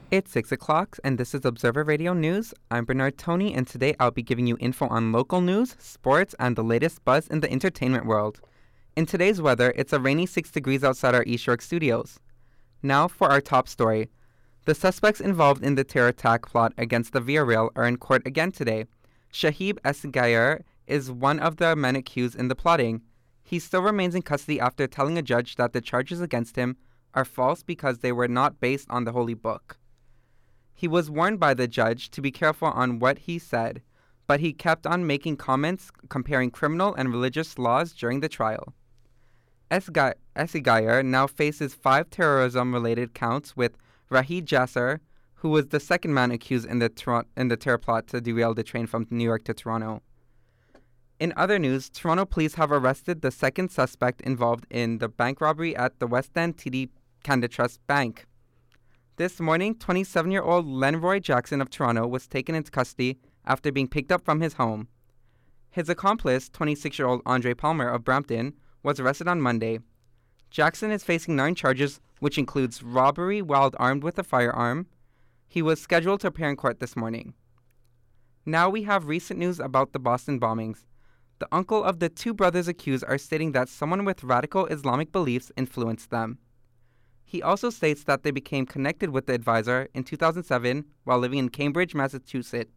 It's 6 o'clock, and this is Observer Radio News. I'm Bernard Tony, and today I'll be giving you info on local news, sports, and the latest buzz in the entertainment world. In today's weather, it's a rainy 6 degrees outside our East York studios. Now for our top story. The suspects involved in the terror attack plot against the Via Rail are in court again today. Shahib Esgayer is one of the men accused in the plotting. He still remains in custody after telling a judge that the charges against him are false because they were not based on the Holy Book. He was warned by the judge to be careful on what he said, but he kept on making comments comparing criminal and religious laws during the trial. Esgayer now faces 5 terrorism-related counts with Rahid Jasser, who was the second man accused in the terror plot to derail the train from New York to Toronto. In other news, Toronto police have arrested the second suspect involved in the bank robbery at the West End TD Canada Trust Bank. This morning, 27-year-old Lenroy Jackson of Toronto was taken into custody after being picked up from his home. His accomplice, 26-year-old Andre Palmer of Brampton, was arrested on Monday. Jackson is facing 9 charges, which includes robbery while armed with a firearm. He was scheduled to appear in court this morning. Now we have recent news about the Boston bombings. The uncle of the 2 brothers accused are stating that someone with radical Islamic beliefs influenced them. He also states that they became connected with the advisor in 2007 while living in Cambridge, Massachusetts.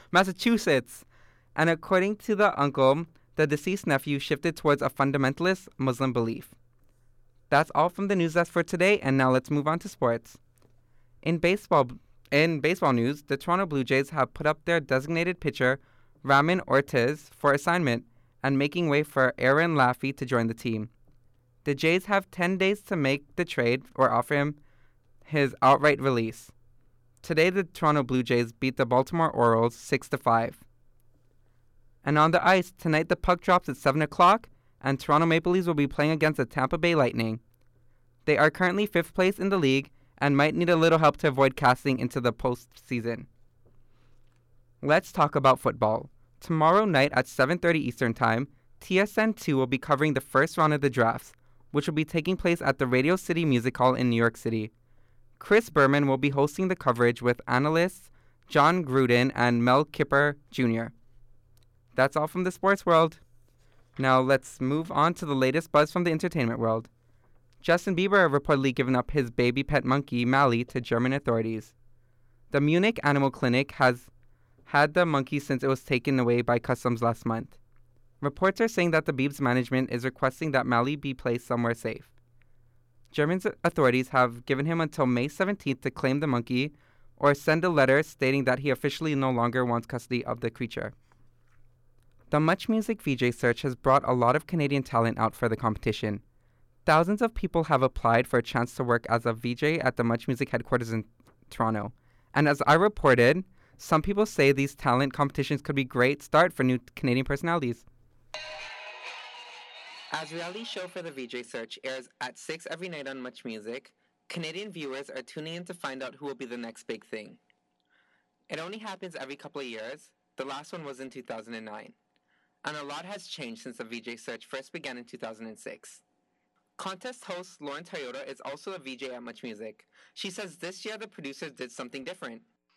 And according to the uncle, the deceased nephew shifted towards a fundamentalist Muslim belief. That's all from the news desk for today, and now let's move on to sports. In baseball news, the Toronto Blue Jays have put up their designated pitcher, Ramon Ortiz, for assignment and making way for Aaron Laffey to join the team. The Jays have 10 days to make the trade or offer him his outright release. Today, the Toronto Blue Jays beat the Baltimore Orioles 6-5. And on the ice, tonight the puck drops at 7 o'clock, and Toronto Maple Leafs will be playing against the Tampa Bay Lightning. They are currently 5th place in the league and might need a little help to avoid casting into the postseason. Let's talk about football. Tomorrow night at 7:30 Eastern Time, TSN2 will be covering the first round of the drafts, which will be taking place at the Radio City Music Hall in New York City. Chris Berman will be hosting the coverage with analysts John Gruden and Mel Kiper Jr. That's all from the sports world. Now let's move on to the latest buzz from the entertainment world. Justin Bieber reportedly given up his baby pet monkey, Mally, to German authorities. The Munich Animal Clinic has had the monkey since it was taken away by customs last month. Reports are saying that the Biebs management is requesting that Mally be placed somewhere safe. German authorities have given him until May 17th to claim the monkey or send a letter stating that he officially no longer wants custody of the creature. The Much Music VJ search has brought a lot of Canadian talent out for the competition. Thousands of people have applied for a chance to work as a VJ at the Much Music headquarters in Toronto. And as I reported, some people say these talent competitions could be a great start for new Canadian personalities. As reality show for the VJ Search airs at 6 every night on Much Music, Canadian viewers are tuning in to find out who will be the next big thing. It only happens every couple of years. The last one was in 2009. And a lot has changed since the VJ Search first began in 2006. Contest host Lauren Toyota is also a VJ at Much Music. She says this year the producers did something different.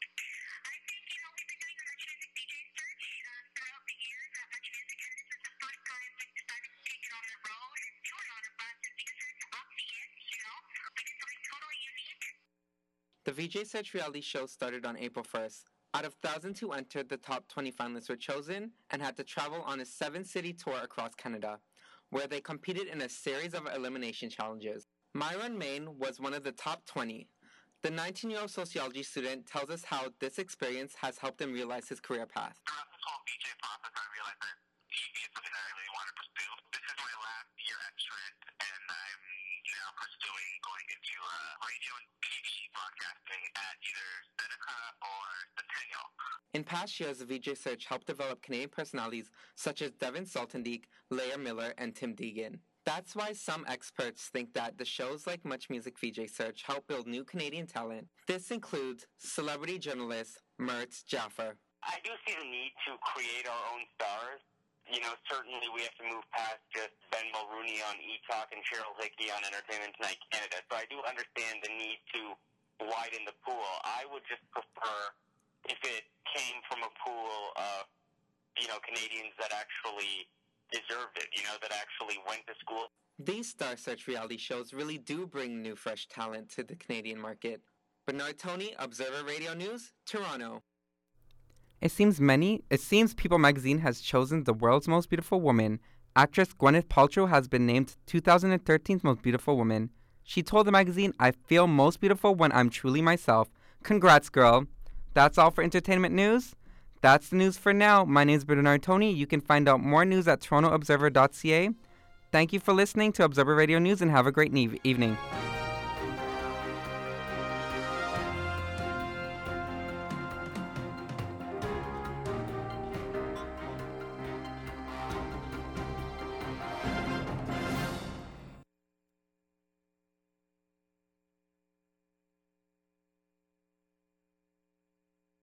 The VJ Search reality show started on April 1st. Out of thousands who entered, the top 20 finalists were chosen and had to travel on a 7-city tour across Canada, where they competed in a series of elimination challenges. Myron Main was one of the top 20. The 19-year-old sociology student tells us how this experience has helped him realize his career path. Throughout this whole VJ process, I realized that TV is something that I really want to pursue. This is my last year at Trent, and I'm now pursuing going into radio and TV broadcasting at either Seneca or Centennial. In past years, the VJ Search helped develop Canadian personalities such as Devin Saltendeek, Leah Miller, and Tim Deegan. That's why some experts think that the shows like Much Music VJ Search help build new Canadian talent. This includes celebrity journalist Mertz Jaffer. I do see the need to create our own stars. You know, certainly we have to move past just Ben Mulrooney on E-Talk and Cheryl Hickey on Entertainment Tonight Canada. So I do understand the need to widen the pool. I would just prefer if it came from a pool of, Canadians that actually deserved it, that actually went to school. These Star Search reality shows really do bring new, fresh talent to the Canadian market. Bernard Tony, Observer Radio News, Toronto. It seems People magazine has chosen the world's most beautiful woman. Actress Gwyneth Paltrow has been named 2013's most beautiful woman. She told the magazine, "I feel most beautiful when I'm truly myself." Congrats, girl. That's all for entertainment news. That's the news for now. My name is Bernard Tony. You can find out more news at torontoobserver.ca. Thank you for listening to Observer Radio News and have a great evening.